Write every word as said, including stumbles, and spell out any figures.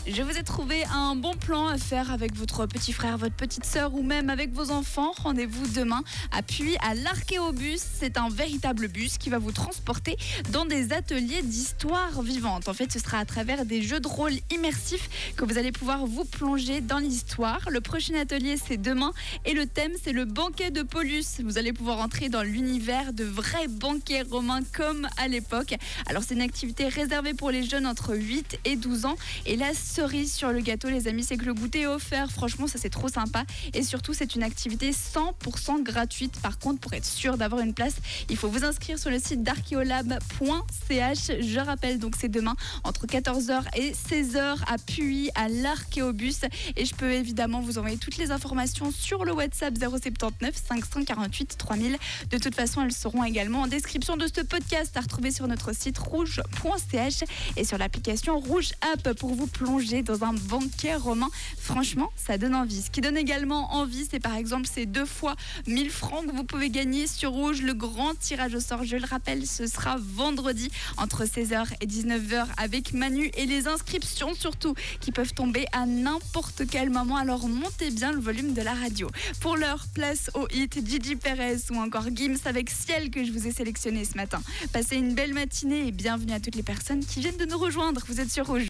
Je vous ai trouvé un bon plan à faire avec votre petit frère, votre petite sœur ou même avec vos enfants. Rendez-vous demain à Puy à l'Archéobus. C'est un véritable bus qui va vous transporter dans des ateliers d'histoire vivante. En fait, ce sera à travers des jeux de rôle immersifs que vous allez pouvoir vous plonger dans l'histoire. Le prochain atelier, c'est demain et le thème, c'est le banquet de Paulus. Vous allez pouvoir entrer dans l'univers de vrais banquets romains comme à l'époque. Alors, c'est une activité réservée pour les jeunes entre huit et douze ans. Et la cerise sur le gâteau, les amis, c'est que le goûter est offert. Franchement, ça, c'est trop sympa. Et surtout, c'est une activité cent pour cent gratuite. Par contre, pour être sûr d'avoir une place, il faut vous inscrire sur le site d'archéolab point c h. Je rappelle, donc, c'est demain entre quatorze heures et seize heures à Puy, à l'Archéobus. Et je peux évidemment vous envoyer toutes les informations sur le WhatsApp zéro sept neuf cinq cent quarante-huit trois mille. De toute façon, elles seront également en description de ce podcast à retrouver sur notre site rouge point c h et sur l'application Rouge App pour vous plonger dans un banquet romain. Franchement, ça donne envie. Ce qui donne également envie, c'est par exemple ces deux fois mille francs que vous pouvez gagner sur Rouge. Le grand tirage au sort, je le rappelle, ce sera vendredi entre seize heures et dix-neuf heures avec Manu, et les inscriptions surtout qui peuvent tomber à n'importe quel moment. Alors montez bien le volume de la radio. Pour l'heure, place au hit Gigi Perez ou encore Gims avec Ciel que je vous ai sélectionné ce matin. Passez une belle matinée et bienvenue à toutes les personnes qui viennent de nous rejoindre. Vous êtes sur Rouge.